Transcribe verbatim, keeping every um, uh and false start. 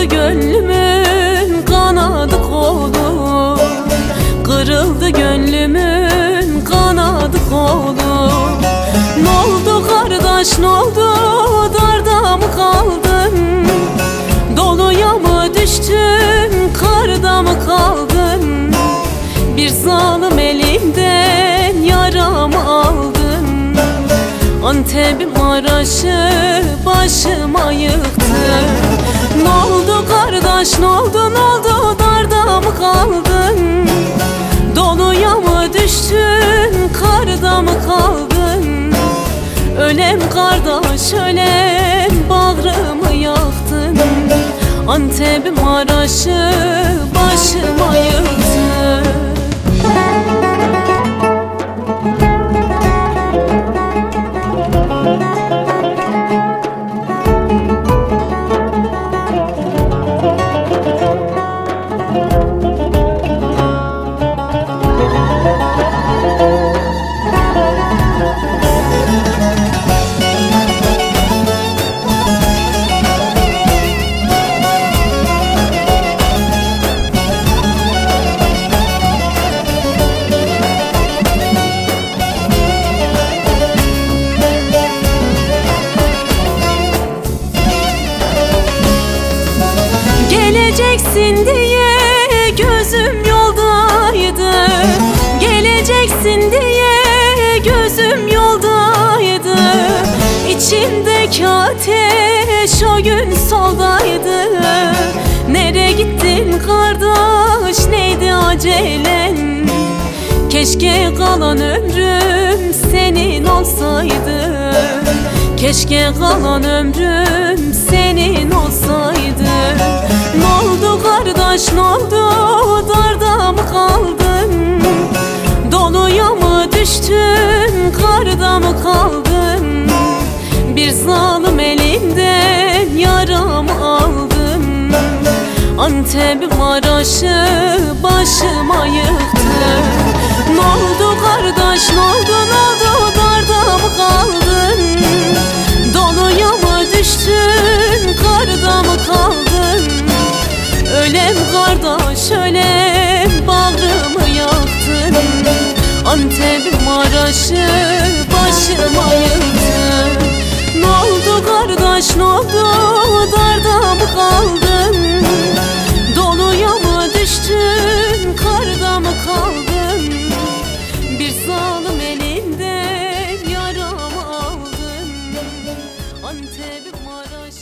Kırıldı gönlümün kanadı kolu, kırıldı gönlümün kanadı kolu. N'oldu kardeş n'oldu, darda mı kaldın? Doluya mı düştün, karda mı kaldın? Bir zalim elimden yaramı aldın. Antep'im Maraş'ı başıma yıktı. N'oldu kardeş n'oldu, n'oldu, darda mı kaldın? Doluya mı düştün, karda mı kaldın? Ölem kardeş ölem, bağrımı yaktın. Antep'im Maraş'ı başıma yıktı. Geleceksin diye gözüm yoldaydı, geleceksin diye gözüm yoldaydı. İçimdeki ateş o gün soldaydı. Nereye gittin kardeş, neydi acelen? Keşke kalan ömrüm senin olsaydı. Keşke kalan ömrüm senin olsaydı. N'oldu kardeş n'oldu, darda mı kaldın? Doluya mı düştün, karda mı kaldın? Bir zalim elimden yaramı aldın. Antep'im Maraş'ı başıma yıktı. N'oldu kardeş n'oldu, n'oldu, darda mı kaldın? Doluya mı düştün, karda mı kaldın? Ölem kardeş ölem, bağrımı yaktın. Antep'im Maraş'ı başıma yıktı. N'oldu kardeş n'oldu, darda mı kaldın? Doluya mı düştün, karda mı kaldın? Bir zalim elimden yaramı aldın. Antep'im Maraş